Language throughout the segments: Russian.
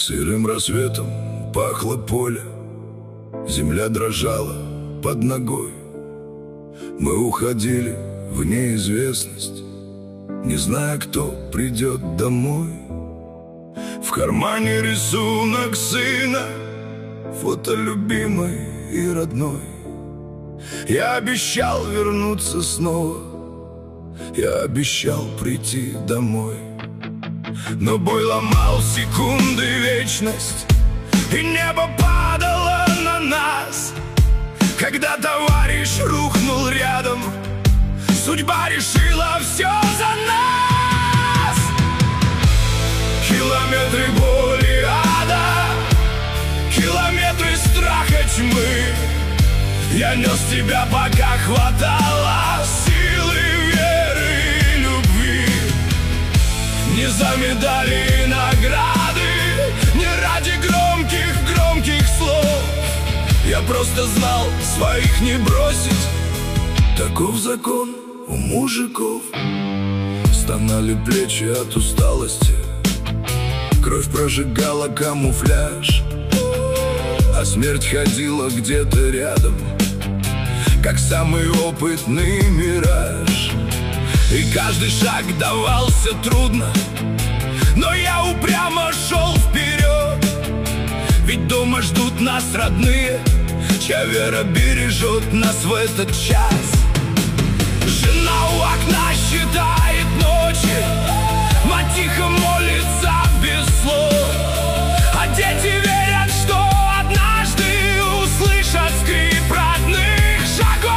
Сырым рассветом пахло поле, земля дрожала под ногой. Мы уходили в неизвестность, не зная, кто придет домой. В кармане рисунок сына, фото любимой и родной. Я обещал вернуться снова, я обещал прийти домой. Но бой ломал секунды вечность, и небо падало на нас. Когда товарищ рухнул рядом, судьба решила все за нас. Километры боли ада, километры страха тьмы. Я нес тебя, пока хватало силы, веры и любви. Не за медали и награды, не ради громких слов. Я просто знал, своих не бросить. Таков закон у мужиков. Стонали плечи от усталости, кровь прожигала камуфляж, а смерть ходила где-то рядом, как самый опытный мираж. И каждый шаг давался трудно, но я упрямо шел вперед. Ведь дома ждут нас родные, чья вера бережет нас в этот час. Жена у окна считает ночи, мать тихо молится без слов, а дети верят, что однажды услышат скрип родных шагов.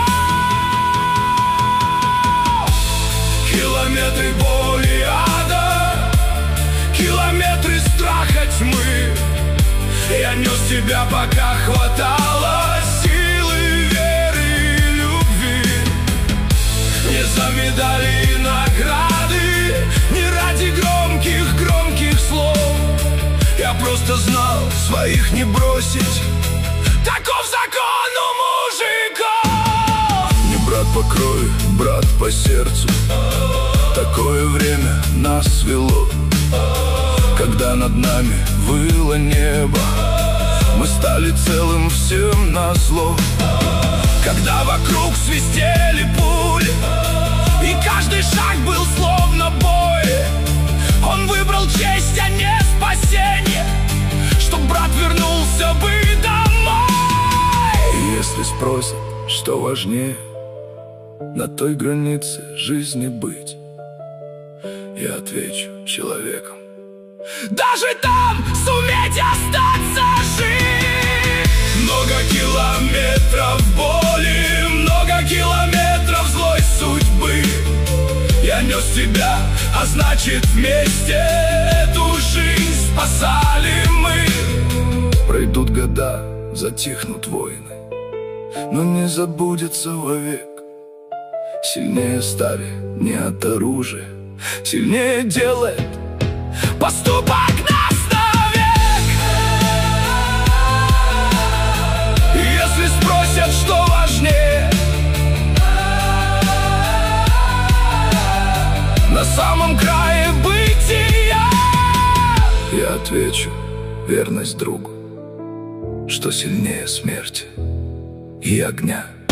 Километры боли ада, километры страха тьмы. Я нес тебя, пока хватало силы, веры и любви. Не за медали и награды, не ради громких слов. Я просто знал, своих не бросить. Таков закон у мужиков. Не брат по крови, брат по сердцу. Такое время нас свело, когда над нами выло небо. Мы стали целым всем назло. Когда вокруг свистели пули, и каждый шаг был словно бой, он выбрал честь, а не спасение, чтоб брат вернулся бы домой. И если спросят, что важнее, на той границе жизни быть, я отвечу: человеком. Даже там суметь остаться жив. Много километров боли, много километров злой судьбы. Я нес тебя, а значит вместе эту жизнь спасали мы. Пройдут года, затихнут войны, но не забудется вовек. Сильнее стали не от оружия, сильнее делает поступок нас навек. Если спросят, что важнее, на самом крае бытия, я отвечу: верность другу, что сильнее смерти и огня.